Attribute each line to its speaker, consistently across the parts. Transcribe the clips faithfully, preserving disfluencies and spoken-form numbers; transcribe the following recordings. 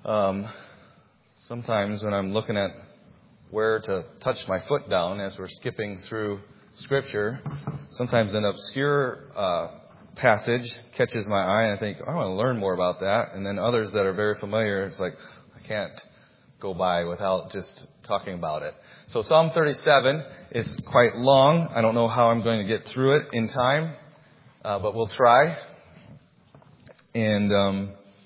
Speaker 1: Um, sometimes when I'm looking at where to touch my foot down as we're skipping through Scripture, sometimes an obscure uh, passage catches my eye and I think, I want to learn more about that. And then others that are very familiar, it's like, I can't go by without just talking about it. So Psalm thirty-seven is quite long. I don't know how I'm going to get through it in time, uh, but we'll try. And um,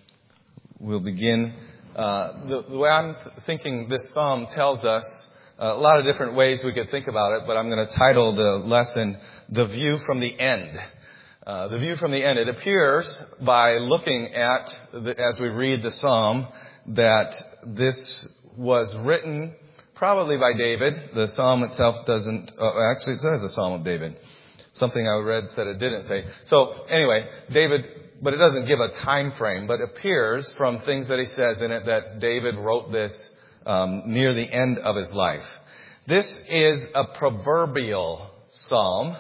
Speaker 1: we'll begin. Uh, the, the way I'm th- thinking this psalm tells us uh, a lot of different ways we could think about it, but I'm going to title the lesson, The View from the End. Uh, the view from the end. It appears by looking at, the, as we read the psalm, that this was written probably by David. The psalm itself doesn't, uh, actually it says a psalm of David. Something I read said it didn't say. So anyway, David, but it doesn't give a time frame, but appears from things that he says in it that David wrote this um, near the end of his life. This is a proverbial psalm.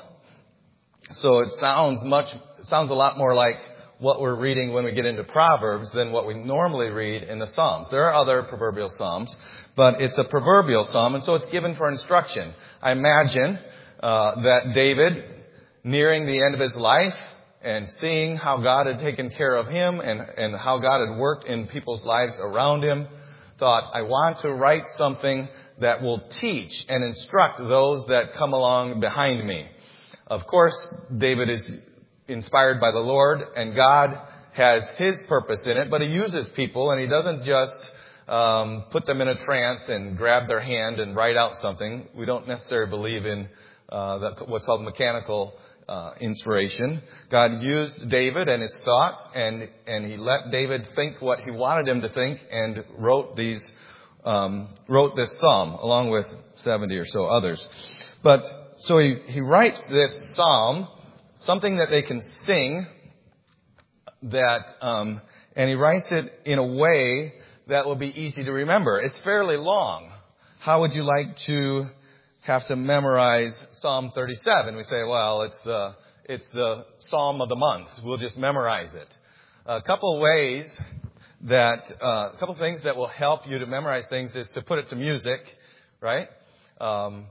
Speaker 1: So it sounds much, it sounds a lot more like what we're reading when we get into Proverbs than what we normally read in the Psalms. There are other proverbial psalms, but it's a proverbial psalm, and so it's given for instruction. I imagine uh, that David, nearing the end of his life and seeing how God had taken care of him and, and how God had worked in people's lives around him, thought, I want to write something that will teach and instruct those that come along behind me. Of course, David is inspired by the Lord, and God has His purpose in it, but He uses people, and He doesn't just um, put them in a trance and grab their hand and write out something. We don't necessarily believe in uh, the, what's called mechanical uh, inspiration. God used David and his thoughts, and and He let David think what He wanted him to think, and wrote these um, wrote this psalm along with seventy or so others. But so he, he writes this psalm, something that they can sing, that, um, and he writes it in a way that will be easy to remember. It's fairly long. How would you like to have to memorize Psalm thirty-seven? We say, well, it's the, it's the Psalm of the month. We'll just memorize it. A couple of ways that, uh, a couple of things that will help you to memorize things is to put it to music, right? Um,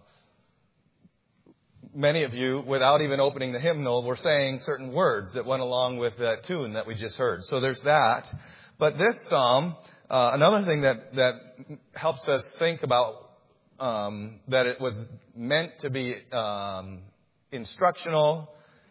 Speaker 1: Many of you, without even opening the hymnal, were saying certain words that went along with that tune that we just heard. So there's that. But this psalm, uh, another thing that, that helps us think about um, that it was meant to be um, instructional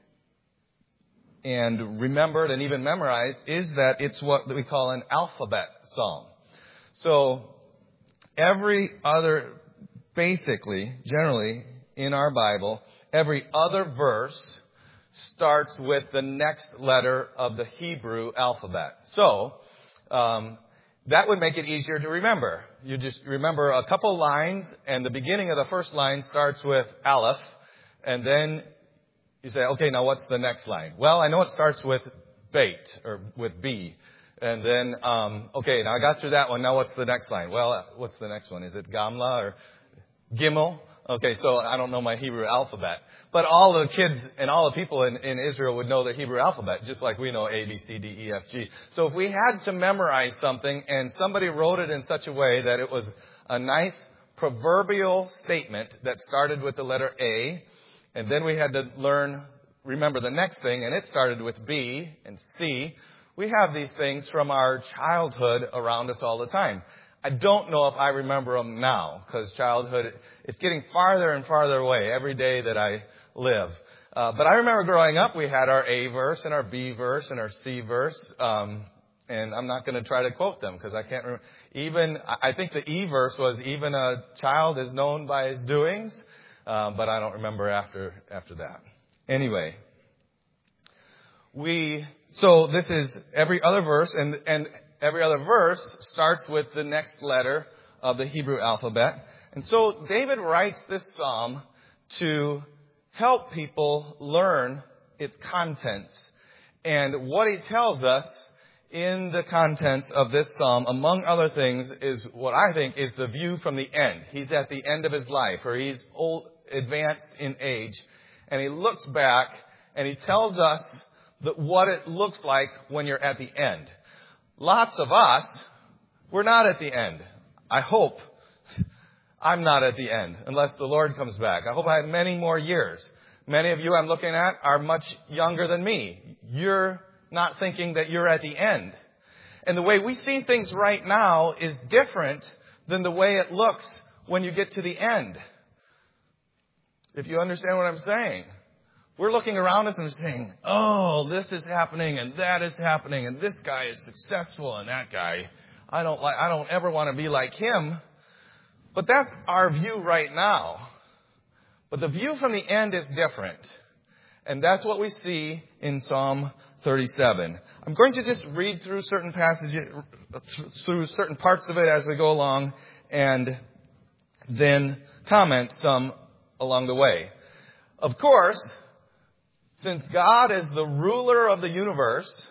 Speaker 1: and remembered and even memorized is that it's what we call an alphabet psalm. So every other, basically, generally, in our Bible, every other verse starts with the next letter of the Hebrew alphabet. So, um, that would make it easier to remember. You just remember a couple lines, and the beginning of the first line starts with Aleph, and then you say, okay, now what's the next line? Well, I know it starts with Beit, or with B. And then, um, okay, now I got through that one. Now what's the next line? Well, what's the next one? Is it Gamla or Gimel? Okay, so I don't know my Hebrew alphabet. But all the kids and all the people in, in Israel would know the Hebrew alphabet, just like we know A, B, C, D, E, F, G. So if we had to memorize something and somebody wrote it in such a way that it was a nice proverbial statement that started with the letter A, and then we had to learn, remember the next thing, and it started with B and C, we have these things from our childhood around us all the time. I don't know if I remember them now, because childhood, it's getting farther and farther away every day that I live. Uh, but I remember growing up, we had our A verse and our B verse and our C verse. Um, and I'm not going to try to quote them because I can't remember. Even, I think the E verse was, even a child is known by his doings. Uh, but I don't remember after, after that. Anyway, we, so this is every other verse, and, and, every other verse starts with the next letter of the Hebrew alphabet. And so David writes this psalm to help people learn its contents. And what he tells us in the contents of this psalm, among other things, is what I think is the view from the end. He's at the end of his life, or he's old, advanced in age. And he looks back and he tells us that what it looks like when you're at the end. Lots of us We're not at the end. I hope I'm not at the end unless the Lord comes back. I hope I have many more years. Many of you I'm looking at are much younger than me. You're not thinking that you're at the end. And the way we see things right now is different than the way it looks when you get to the end. If you understand what I'm saying. We're looking around us and we're saying, oh, this is happening and that is happening and this guy is successful and that guy, I don't like, I don't ever want to be like him. But that's our view right now. But the view from the end is different. And that's what we see in Psalm thirty-seven. I'm going to just read through certain passages, through certain parts of it as we go along, and then comment some along the way. Of course, since God is the ruler of the universe,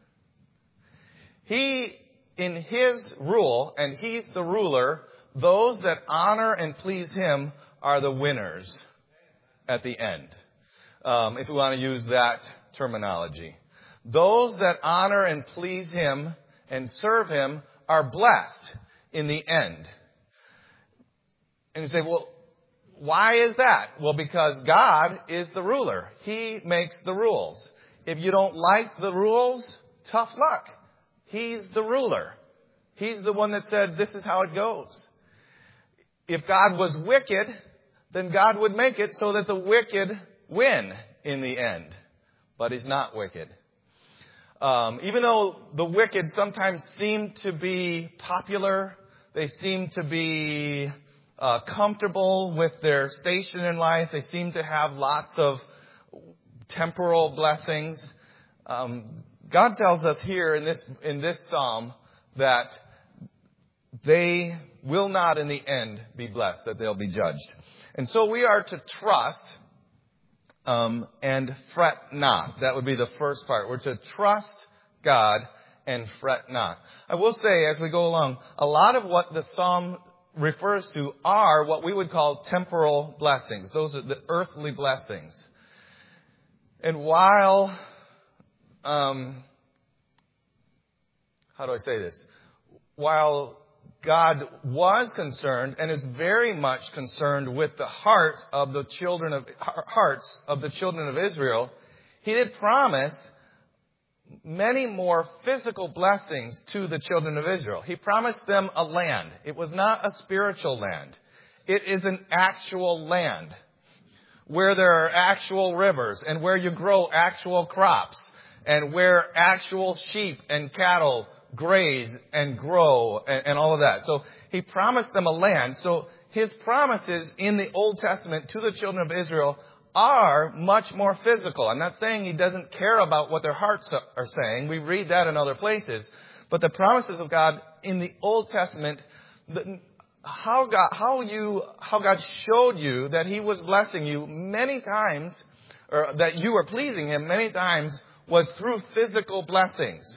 Speaker 1: He, in His rule, and He's the ruler, those that honor and please Him are the winners at the end. Um, if we want to use that terminology. Those that honor and please Him and serve Him are blessed in the end. And you say, well, why is that? Well, because God is the ruler. He makes the rules. If you don't like the rules, tough luck. He's the ruler. He's the one that said, this is how it goes. If God was wicked, then God would make it so that the wicked win in the end. But He's not wicked. Um, even though the wicked sometimes seem to be popular, they seem to be uh, comfortable with their station in life, they seem to have lots of temporal blessings. Um, God tells us here in this in this psalm that they will not in the end be blessed, that they'll be judged. And so we are to trust um, and fret not. That would be the first part. We're to trust God and fret not. I will say as we go along, a lot of what the psalm refers to are what we would call temporal blessings. Those are the earthly blessings. And while, um, how do I say this? While God was concerned and is very much concerned with the heart of the children of hearts of the children of Israel, He did promise many more physical blessings to the children of Israel. He promised them a land. It was not a spiritual land. It is an actual land where there are actual rivers and where you grow actual crops and where actual sheep and cattle graze and grow and, and all of that. So He promised them a land. So His promises in the Old Testament to the children of Israel are much more physical. I'm not saying He doesn't care about what their hearts are saying. We read that in other places. But the promises of God in the Old Testament, how God, how you, how God showed you that He was blessing you many times, or that you were pleasing Him many times, was through physical blessings.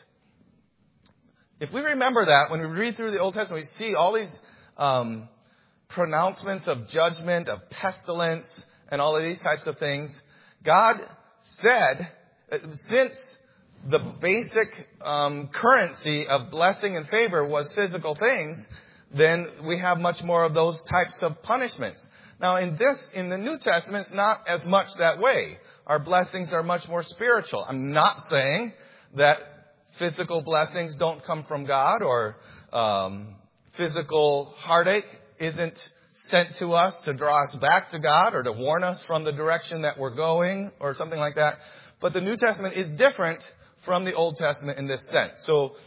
Speaker 1: If we remember that, when we read through the Old Testament, we see all these um, pronouncements of judgment, of pestilence, and all of these types of things. God said, since the basic um, currency of blessing and favor was physical things, then we have much more of those types of punishments. Now, in this, in the New Testament, it's not as much that way. Our blessings are much more spiritual. I'm not saying that physical blessings don't come from God, or um, physical heartache isn't sent to us to draw us back to God or to warn us from the direction that we're going or something like that. But the New Testament is different from the Old Testament in this sense. So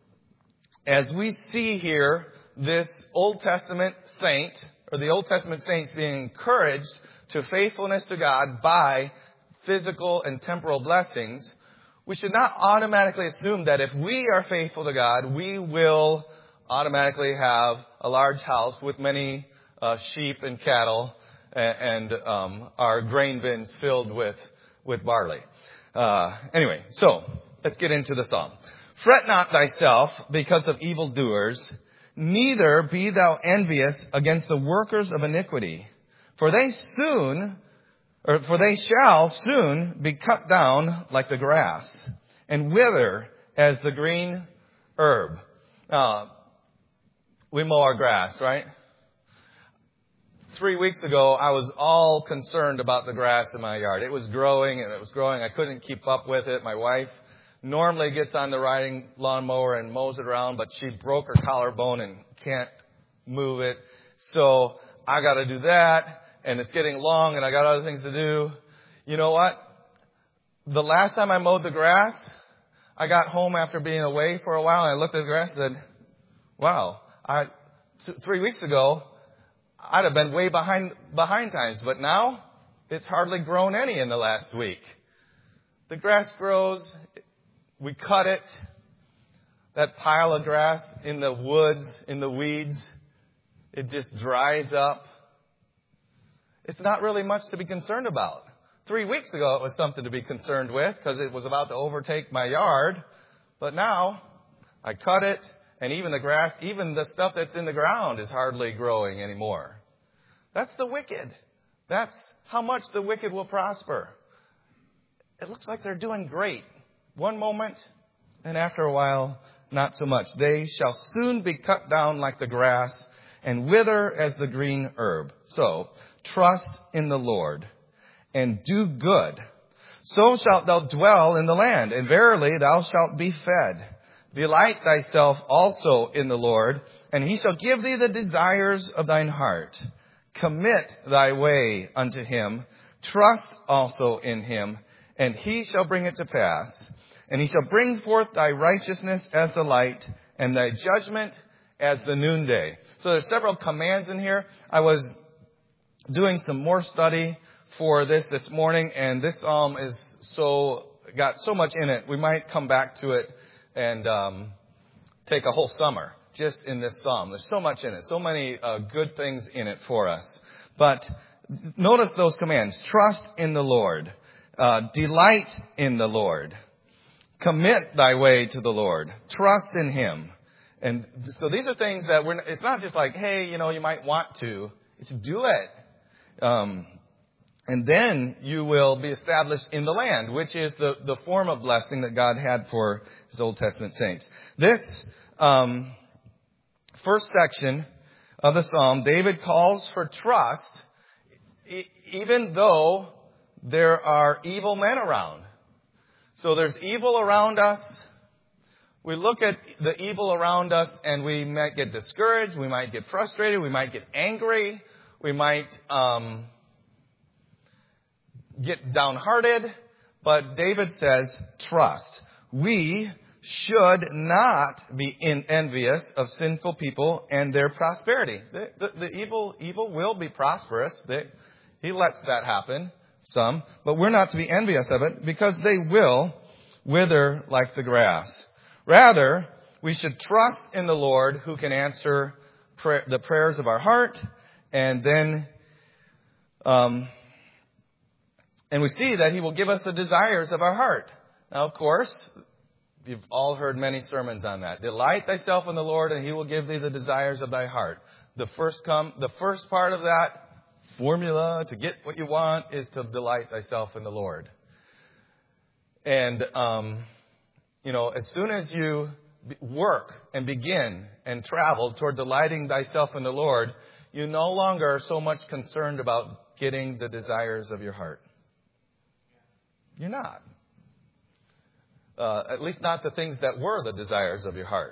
Speaker 1: as we see here, this Old Testament saint, or the Old Testament saints being encouraged to faithfulness to God by physical and temporal blessings, we should not automatically assume that if we are faithful to God, we will automatically have a large house with many uh, sheep and cattle and, and um, our grain bins filled with, with barley. Uh, anyway, so let's get into the psalm. Fret not thyself because of evildoers, neither be thou envious against the workers of iniquity, for they soon Or for they shall soon be cut down like the grass, and wither as the green herb. Uh, we mow our grass, right? Three weeks ago, I was all concerned about the grass in my yard. It was growing and it was growing. I couldn't keep up with it. My wife normally gets on the riding lawnmower and mows it around, but she broke her collarbone and can't move it. So I got to do that, and it's getting long, and I got other things to do. You know what? The last time I mowed the grass, I got home after being away for a while, and I looked at the grass and said, wow, I, th- three weeks ago, I'd have been way behind behind times, but now it's hardly grown any in the last week. The grass grows. We cut it. That pile of grass in the woods, in the weeds, it just dries up. It's not really much to be concerned about. Three weeks ago, it was something to be concerned with because it was about to overtake my yard. But now, I cut it, and even the grass, even the stuff that's in the ground is hardly growing anymore. That's the wicked. That's how much the wicked will prosper. It looks like they're doing great. One moment, and after a while, not so much. They shall soon be cut down like the grass and wither as the green herb. So, trust in the Lord and do good. So shalt thou dwell in the land, and verily thou shalt be fed. Delight thyself also in the Lord, and he shall give thee the desires of thine heart. Commit thy way unto him. Trust also in him, and he shall bring it to pass. And he shall bring forth thy righteousness as the light, and thy judgment as the noonday. So there's several commands in here. I was doing some more study for this this morning, and this psalm is so got so much in it. We might come back to it and um, take a whole summer just in this psalm. There's so much in it, so many uh, good things in it for us. But notice those commands. Trust in the Lord. Uh, delight in the Lord. Commit thy way to the Lord. Trust in him. And so these are things that we're, it's not just like, hey, you know, you might want to. It's do it. Um, and then you will be established in the land, which is the, the form of blessing that God had for his Old Testament saints. This um, first section of the psalm, David calls for trust, e- even though there are evil men around. So there's evil around us. We look at the evil around us and we might get discouraged. We might get frustrated. We might get angry. We might um, get downhearted. But David says, trust. We should not be in envious of sinful people and their prosperity. The, the, the evil evil will be prosperous. They, he lets that happen. Some, but we're not to be envious of it because they will wither like the grass. Rather, we should trust in the Lord who can answer pray, the prayers of our heart, and then, um, and we see that he will give us the desires of our heart. Now, of course, you've all heard many sermons on that. Delight thyself in the Lord, and he will give thee the desires of thy heart. The first come, the first part of that formula to get what you want is to delight thyself in the Lord. And, um, you know, as soon as you work and begin and travel toward delighting thyself in the Lord, you no longer are so much concerned about getting the desires of your heart. You're not. Uh, at least not the things that were the desires of your heart.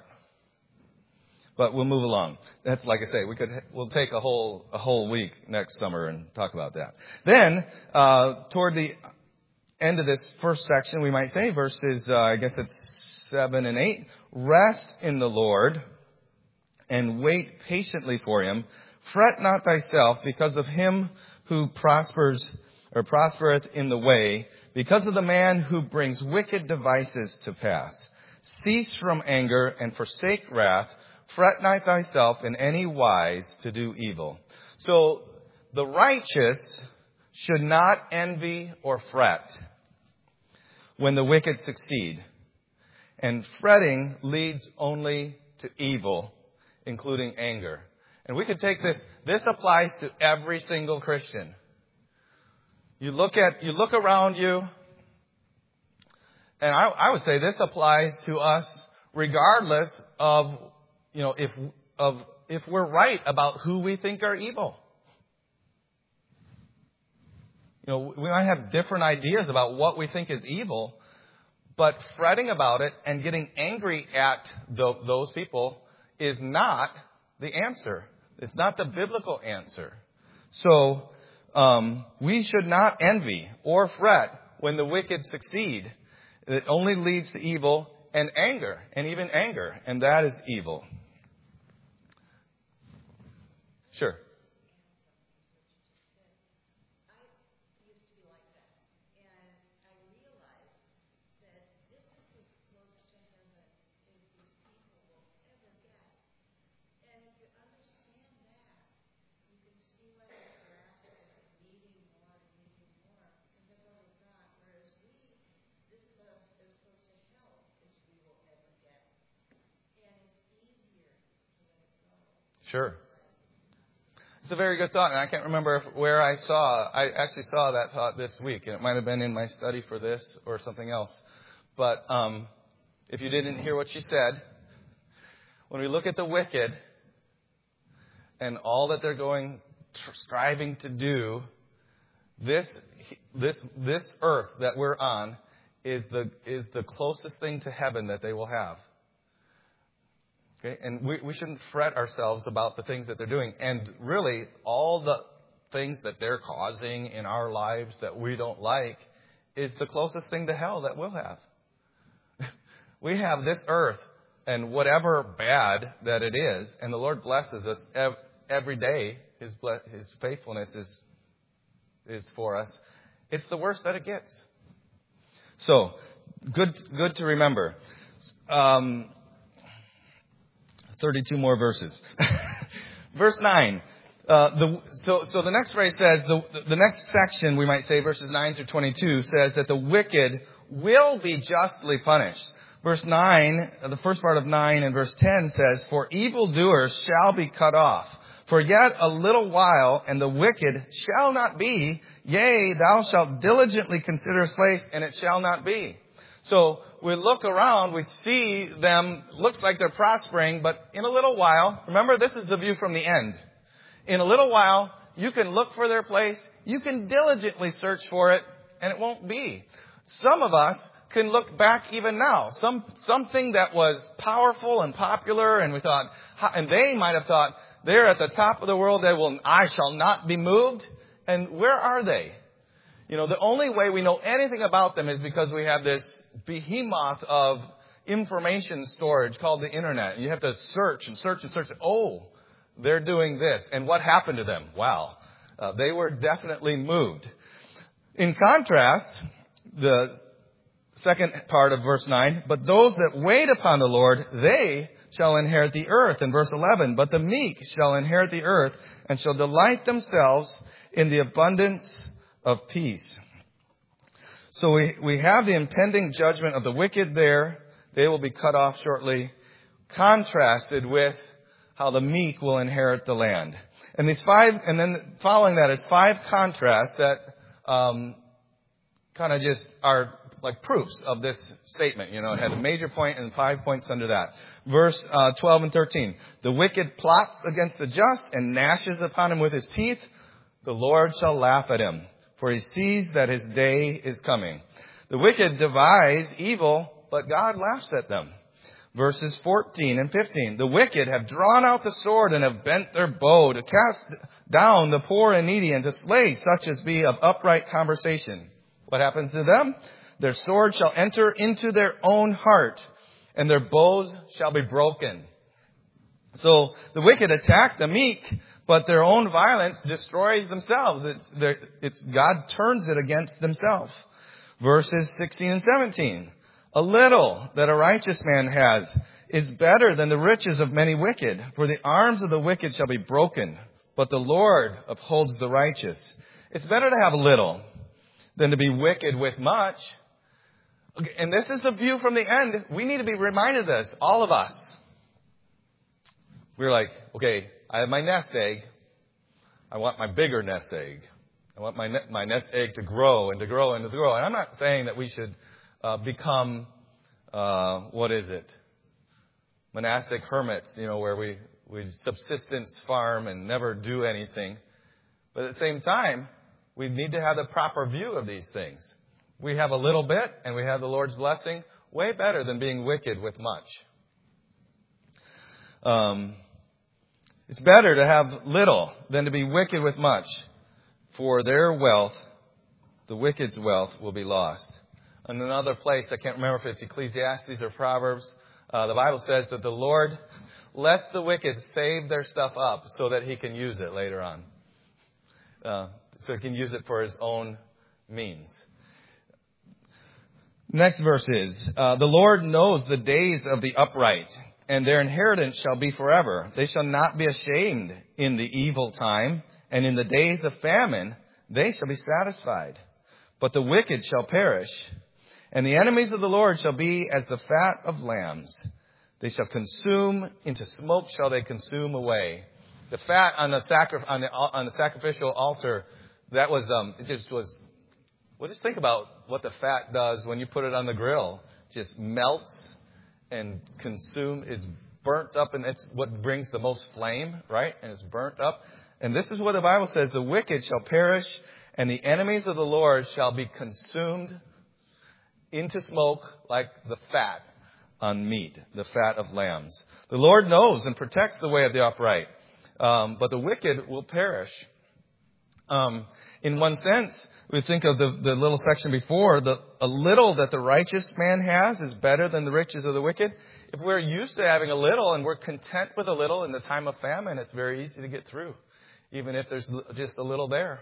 Speaker 1: But we'll move along. That's like I say, we could we'll take a whole a whole week next summer and talk about that. Then uh, toward the end of this first section, we might say verses uh, I guess it's seven and eight. Rest in the Lord and wait patiently for him. Fret not thyself because of him who prospers or prospereth in the way, because of the man who brings wicked devices to pass. Cease from anger and forsake wrath. Fret not thyself in any wise to do evil. So the righteous should not envy or fret when the wicked succeed. And fretting leads only to evil, including anger. And we could take this, this applies to every single Christian. You look at, you look around you, and I, I would say this applies to us regardless of, you know, if, of if we're right about who we think are evil. You know, we might have different ideas about what we think is evil, but fretting about it and getting angry at the, those people is not the answer. It's not the biblical answer. So um, we should not envy or fret when the wicked succeed. It only leads to evil and anger, and even anger, and that is evil. Sure. Sure. It's a very good thought, and I can't remember if, where I saw, I actually saw that thought this week, and it might have been in my study for this or something else. But um, if you didn't hear what she said, when we look at the wicked and all that they're going, striving to do, this this this earth that we're on is the is the closest thing to heaven that they will have. Okay? And we, we shouldn't fret ourselves about the things that they're doing. And really, all the things that they're causing in our lives that we don't like is the closest thing to hell that we'll have. We have this earth and whatever bad that it is, and the Lord blesses us ev- every day. His ble- His faithfulness is is for us. It's the worst that it gets. So, good good to remember. Um, thirty-two more verses. Verse nine. Uh, the, so, so the next phrase says, the, the next section, we might say, verses nine through twenty-two, says that the wicked will be justly punished. Verse nine, the first part of nine and verse ten says, for evildoers shall be cut off. For yet a little while, and the wicked shall not be. Yea, thou shalt diligently consider his place, and it shall not be. So we look around, we see them, looks like they're prospering, but in a little while, remember this is the view from the end. In a little while, you can look for their place, you can diligently search for it, and it won't be. Some of us can look back even now. Some something that was powerful and popular, and we thought, and they might have thought, they're at the top of the world, they will, I shall not be moved. And where are they? You know, the only way we know anything about them is because we have this behemoth of information storage called the internet. And you have to search and search and search. Oh, they're doing this. And what happened to them? Wow. Uh, they were definitely moved. In contrast, the second part of verse nine, but those that wait upon the Lord, they shall inherit the earth. In verse eleven, but the meek shall inherit the earth and shall delight themselves in the abundance of peace. So we, we have the impending judgment of the wicked there. They will be cut off shortly, contrasted with how the meek will inherit the land. And these five, and then following that is five contrasts that um, kind of just are like proofs of this statement. You know, it had a major point and five points under that. Verse uh, twelve and thirteen. The wicked plots against the just and gnashes upon him with his teeth. The Lord shall laugh at him, for he sees that his day is coming. The wicked devise evil, but God laughs at them. Verses fourteen and fifteen. The wicked have drawn out the sword and have bent their bow to cast down the poor and needy and to slay such as be of upright conversation. What happens to them? Their sword shall enter into their own heart, and their bows shall be broken. So the wicked attack the meek, but their own violence destroys themselves. It's, it's God turns it against themselves. Verses sixteen and seventeen. A little that a righteous man has is better than the riches of many wicked. For the arms of the wicked shall be broken, but the Lord upholds the righteous. It's better to have little than to be wicked with much. And this is the view from the end. We need to be reminded of this, all of us. We're like, okay, I have my nest egg. I want my bigger nest egg. I want my ne- my nest egg to grow and to grow and to grow. And I'm not saying that we should uh, become, uh, what is it? Monastic hermits, you know, where we we subsistence farm and never do anything. But at the same time, we need to have the proper view of these things. We have a little bit and we have the Lord's blessing, way better than being wicked with much. Um, it's better to have little than to be wicked with much. For their wealth, the wicked's wealth, will be lost. In another place, I can't remember if it's Ecclesiastes or Proverbs, uh, the Bible says that the Lord lets the wicked save their stuff up so that he can use it later on. Uh, so he can use it for his own means. Next verse is, uh, the Lord knows the days of the upright, and their inheritance shall be forever. They shall not be ashamed in the evil time, and in the days of famine they shall be satisfied. But the wicked shall perish, and the enemies of the Lord shall be as the fat of lambs. They shall consume, into smoke shall they consume away. The fat on the sacri- on the on the sacrificial altar, that was um it just was. Well, just think about what the fat does when you put it on the grill. It just melts and consumes. It's burnt up, and it's what brings the most flame, right? And it's burnt up. And this is what the Bible says: the wicked shall perish, and the enemies of the Lord shall be consumed into smoke like the fat on meat, the fat of lambs. The Lord knows and protects the way of the upright, um, but the wicked will perish. Um, in one sense, we think of the, the little section before, the, a little that the righteous man has is better than the riches of the wicked. If we're used to having a little and we're content with a little in the time of famine, it's very easy to get through, even if there's just a little there,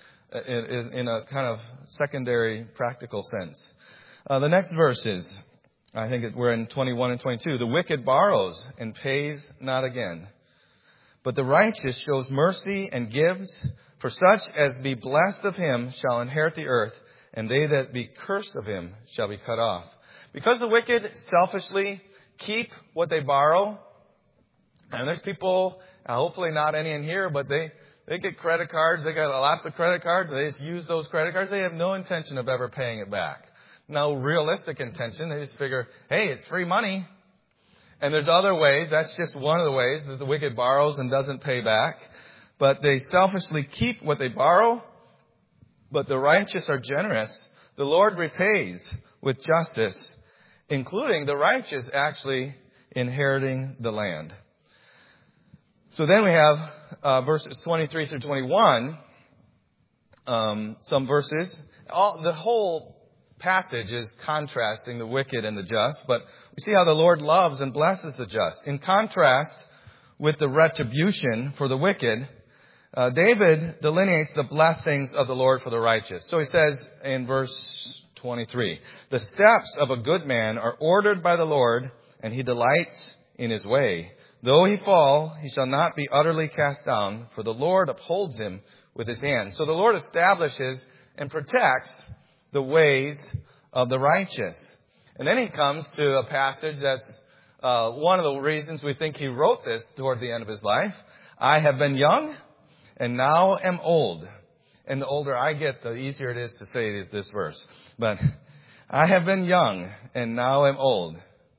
Speaker 1: in, in a kind of secondary practical sense. Uh, the next verse is, I think we're in twenty-one and twenty-two. The wicked borrows and pays not again, but the righteous shows mercy and gives. For such as be blessed of him shall inherit the earth, and they that be cursed of him shall be cut off. Because the wicked selfishly keep what they borrow, and there's people, hopefully not any in here, but they, they get credit cards, they got lots of credit cards, they just use those credit cards, they have no intention of ever paying it back. No realistic intention, they just figure, hey, it's free money. And there's other ways, that's just one of the ways that the wicked borrows and doesn't pay back. But they selfishly keep what they borrow, but the righteous are generous. The Lord repays with justice, including the righteous actually inheriting the land. So then we have uh, verses twenty-three through twenty-one, um, some verses. All, the whole passage is contrasting the wicked and the just, but we see how the Lord loves and blesses the just. In contrast with the retribution for the wicked, Uh, David delineates the blessings of the Lord for the righteous. So he says in verse twenty-three, the steps of a good man are ordered by the Lord, and he delights in his way. Though he fall, he shall not be utterly cast down, for the Lord upholds him with his hand. So the Lord establishes and protects the ways of the righteous. And then he comes to a passage that's uh, one of the reasons we think he wrote this toward the end of his life. I have been young, and now am old. And the older I get, the easier it is to say this, this verse. But I have been young, and now am old.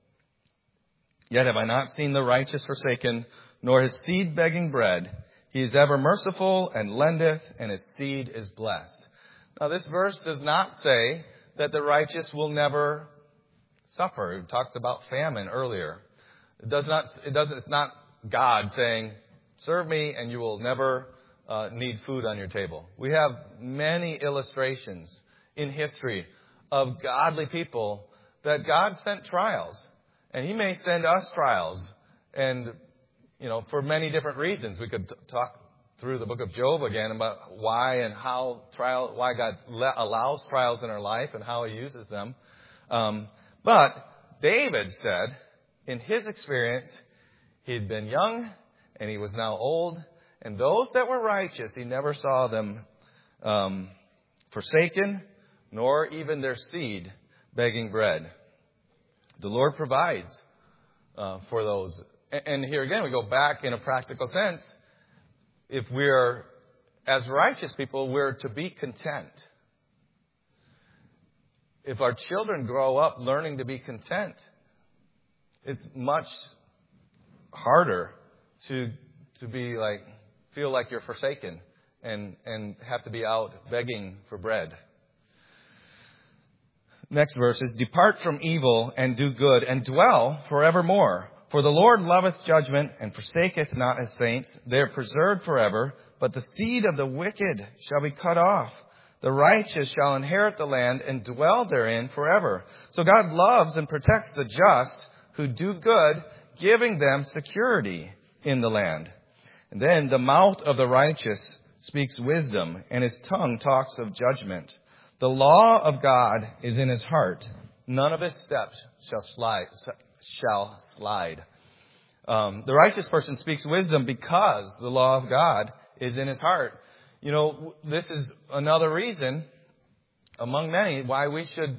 Speaker 1: Yet have I not seen the righteous forsaken, nor his seed begging bread. He is ever merciful and lendeth, and his seed is blessed. Now this verse does not say that the righteous will never suffer. It talks about famine earlier. It does not, it doesn't, it's not God saying, serve me and you will never Uh, need food on your table. We have many illustrations in history of godly people that God sent trials. And he may send us trials. And, you know, for many different reasons. We could t- talk through the book of Job again about why and how trial, why God le- allows trials in our life and how he uses them. Um, but David said, in his experience, he'd been young and he was now old. And those that were righteous, he never saw them um, forsaken, nor even their seed begging bread. The Lord provides uh, for those. And here again, we go back in a practical sense. If we're, as righteous people, we're to be content. If our children grow up learning to be content, it's much harder to to be like, feel like you're forsaken and, and have to be out begging for bread. Next verse is, depart from evil and do good and dwell forevermore. For the Lord loveth judgment and forsaketh not his saints. They are preserved forever, but the seed of the wicked shall be cut off. The righteous shall inherit the land and dwell therein forever. So God loves and protects the just who do good, giving them security in the land. And then the mouth of the righteous speaks wisdom, and his tongue talks of judgment. The law of God is in his heart. None of his steps shall slide. Shall slide. Um, the righteous person speaks wisdom because the law of God is in his heart. You know, this is another reason, among many, why we should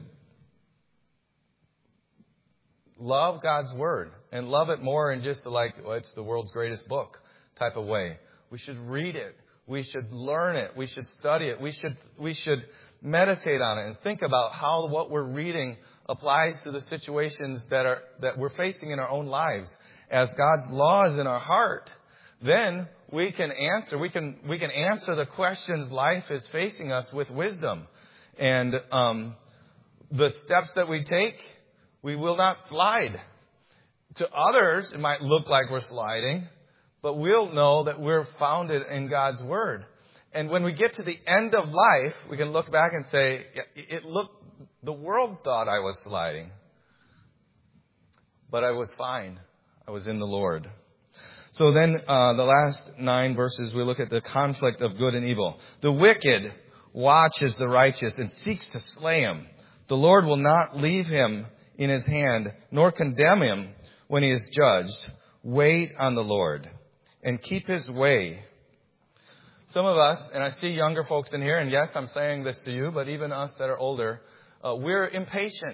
Speaker 1: love God's Word and love it more in just like, well, it's the world's greatest book type of way. We should read it. We should learn it. We should study it. We should we should meditate on it and think about how what we're reading applies to the situations that are that we're facing in our own lives. As God's law is in our heart, then we can answer. We can we can answer the questions life is facing us with wisdom, and um, the steps that we take, we will not slide. To others, it might look like we're sliding, but we'll know that we're founded in God's Word. And when we get to the end of life, we can look back and say, it looked, the world thought I was sliding, but I was fine. I was in the Lord. So then uh, the last nine verses, we look at the conflict of good and evil. The wicked watches the righteous and seeks to slay him. The Lord will not leave him in his hand, nor condemn him when he is judged. Wait on the Lord and keep his way. Some of us, and I see younger folks in here, and yes, I'm saying this to you, but even us that are older, uh, we're impatient.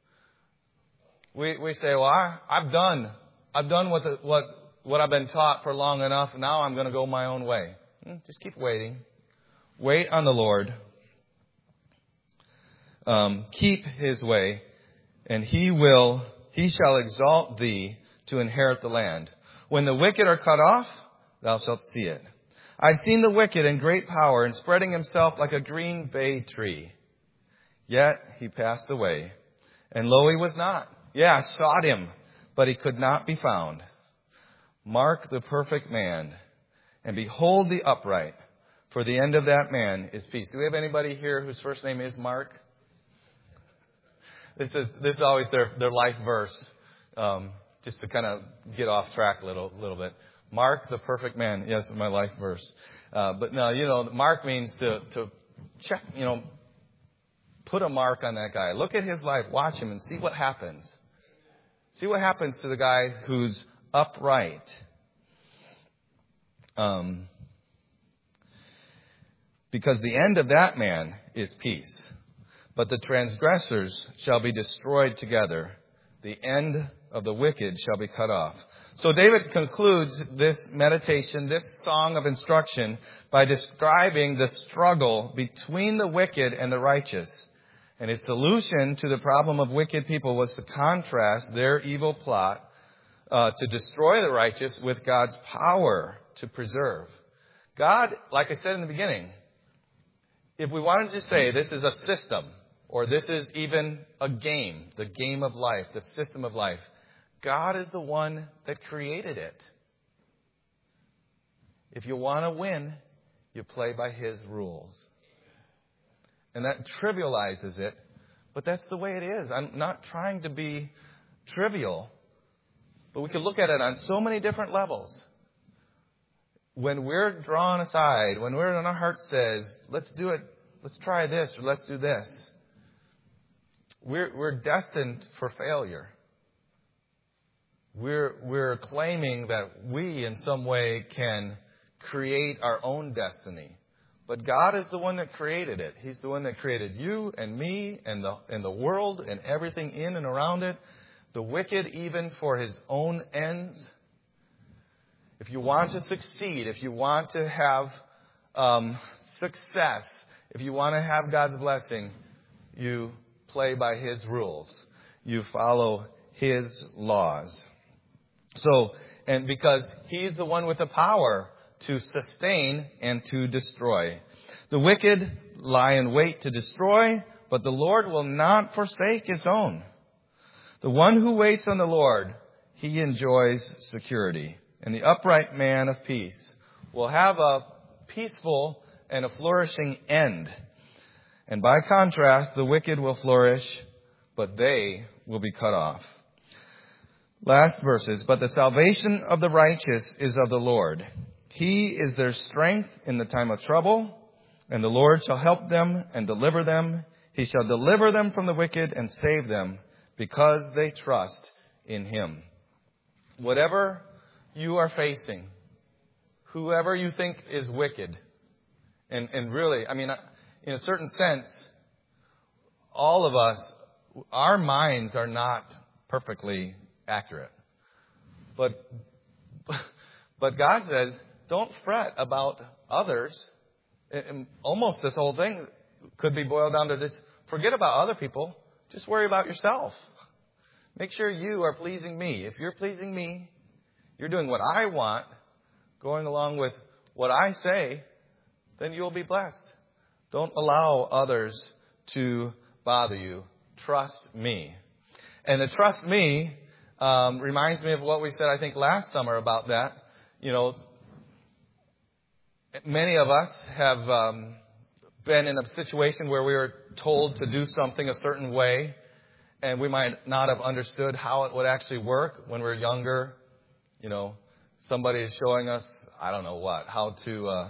Speaker 1: We we say, well, I, I've done, I've done what the, what what I've been taught for long enough. Now I'm going to go my own way. Just keep waiting. Wait on the Lord. Um, keep his way, and he will, he shall exalt thee to inherit the land. When the wicked are cut off, thou shalt see it. I'd seen the wicked in great power and spreading himself like a green bay tree. Yet he passed away, and lo, he was not. Yeah, I sought him, but he could not be found. Mark the perfect man, and behold the upright, for the end of that man is peace. Do we have anybody here whose first name is Mark? This is this is always their, their life verse, um, just to kind of get off track a little little bit. Mark the perfect man. Yes, my life verse. Uh, but no, you know, Mark means to to check, you know, put a mark on that guy. Look at his life, watch him, and see what happens. See what happens to the guy who's upright. Um, because the end of that man is peace. But the transgressors shall be destroyed together. The end of the wicked shall be cut off. So David concludes this meditation, this song of instruction, by describing the struggle between the wicked and the righteous. And his solution to the problem of wicked people was to contrast their evil plot uh, to destroy the righteous with God's power to preserve. God, like I said in the beginning, if we wanted to say this is a system, or this is even a game, the game of life, the system of life, God is the one that created it. If you want to win, you play by his rules. And that trivializes it, but that's the way it is. I'm not trying to be trivial, but we can look at it on so many different levels. When we're drawn aside, when we're in our heart says, let's do it, let's try this, or let's do this, we're, we're destined for failure. We're, we're claiming that we in some way can create our own destiny. But God is the one that created it. He's the one that created you and me and the, and the world and everything in and around it. The wicked even for his own ends. If you want to succeed, if you want to have um, success, if you want to have God's blessing, you play by his rules. You follow his laws. So And because He's the one with the power to sustain and to destroy. The wicked lie in wait to destroy, but the Lord will not forsake His own. The one who waits on the Lord, he enjoys security. And the upright man of peace will have a peaceful and a flourishing end. And by contrast, the wicked will flourish, but they will be cut off. Last verses. But the salvation of the righteous is of the Lord. He is their strength in the time of trouble, and the Lord shall help them and deliver them. He shall deliver them from the wicked and save them, because they trust in Him. Whatever you are facing, whoever you think is wicked, and, and really, I mean, in a certain sense, all of us, our minds are not perfectly accurate. But, but God says, don't fret about others. And almost this whole thing could be boiled down to this: forget about other people. Just worry about yourself. Make sure you are pleasing me. If you're pleasing me, you're doing what I want, going along with what I say, then you'll be blessed. Don't allow others to bother you. Trust me. And the trust me um, reminds me of what we said, I think, last summer about that. You know, many of us have um, been in a situation where we were told to do something a certain way, and we might not have understood how it would actually work when we were younger. You know, somebody is showing us, I don't know what, how to uh,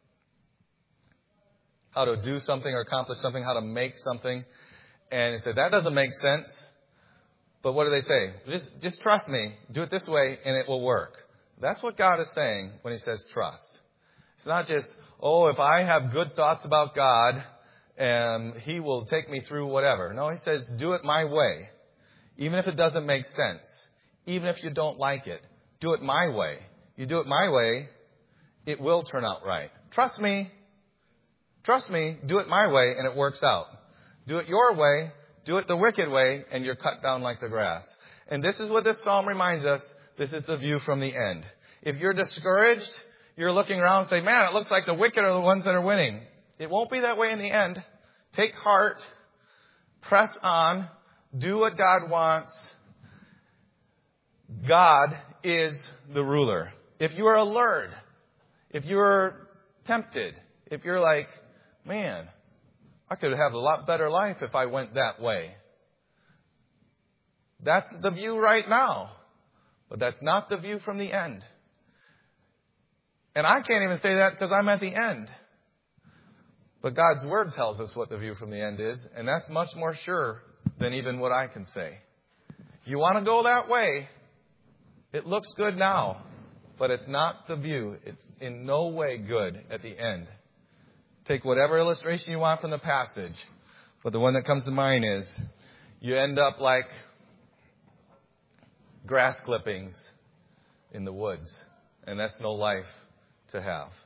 Speaker 1: how to do something or accomplish something, how to make something. And they said, that doesn't make sense. But what do they say? Just, just trust me. Do it this way, and it will work. That's what God is saying when He says trust. It's not just, oh, if I have good thoughts about God, and He will take me through whatever. No, He says, do it my way. Even if it doesn't make sense. Even if you don't like it. Do it my way. You do it my way, it will turn out right. Trust me. Trust me. Do it my way, and it works out. Do it your way. Do it the wicked way, and you're cut down like the grass. And this is what this psalm reminds us. This is the view from the end. If you're discouraged, you're looking around and say, man, it looks like the wicked are the ones that are winning. It won't be that way in the end. Take heart. Press on. Do what God wants. God is the ruler. If you are alert, if you're tempted, if you're like, man, I could have a lot better life if I went that way. That's the view right now. But that's not the view from the end. And I can't even say that because I'm at the end. But God's Word tells us what the view from the end is. And that's much more sure than even what I can say. You want to go that way? It looks good now. But it's not the view. It's in no way good at the end. Take whatever illustration you want from the passage. But the one that comes to mind is you end up like grass clippings in the woods. And that's no life to have.